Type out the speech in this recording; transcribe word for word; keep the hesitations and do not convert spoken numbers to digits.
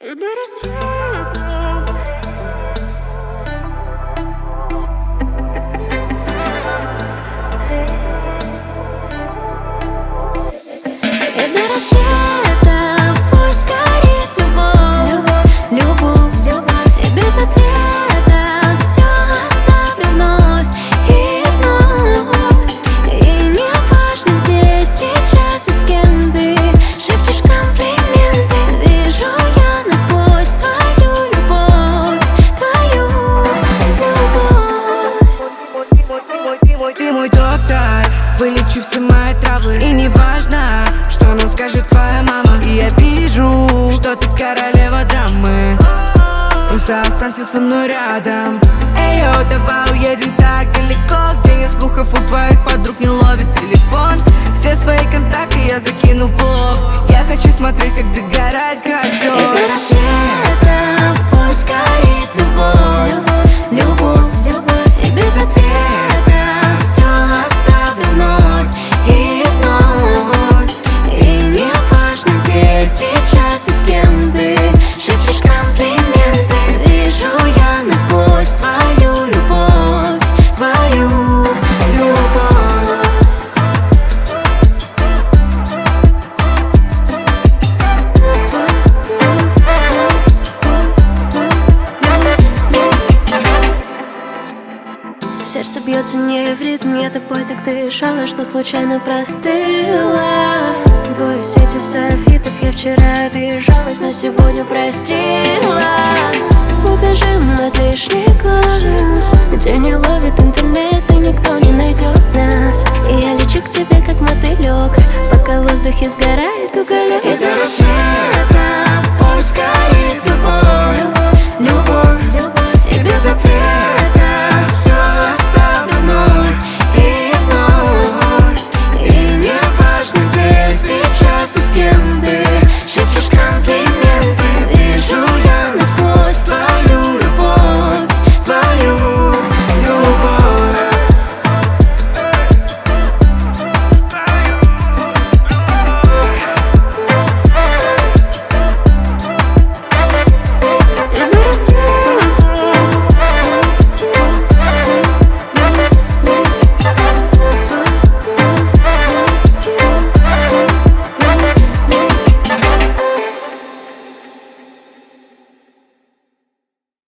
И до рассвета. И до рассвета пусть горит любовь, любовь, любовь. И без ответа все оставлю вновь и вновь. И не важно, где сейчас и с кем ты шепчешь комплименты. Вижу я насквозь твою любовь, твою любовь. Ты мой, ты мой доктор, вылечу все мои травмы. И не важно, что нам скажет твоя мама. И я вижу, что ты королева драмы. Просто останься со мной рядом. Эй, йоу, давай уедем так далеко, где нет слухов, у твоих подруг не ловит телефон. Все свои контакты я закину в блог. Я хочу смотреть, как догорает костер. И до рассвета пусть горит любовь, любовь, любовь. И без ответа все оставлю вновь и вновь. И не важно, где сейчас и с кем ты шепчешь комплименты. Вижу я насквозь твою любовь, твою любовь. Сердце бьется не в ритм, я тобой так дышала, что случайно простыла. Двое в свете софитов, я вчера обижалась, но сегодня простила. Убежим от лишних глаз, где не ловит интернет и никто не найдет нас. И я лечу к тебе как мотылек, пока в воздухе сгорает уголек. И до рассвета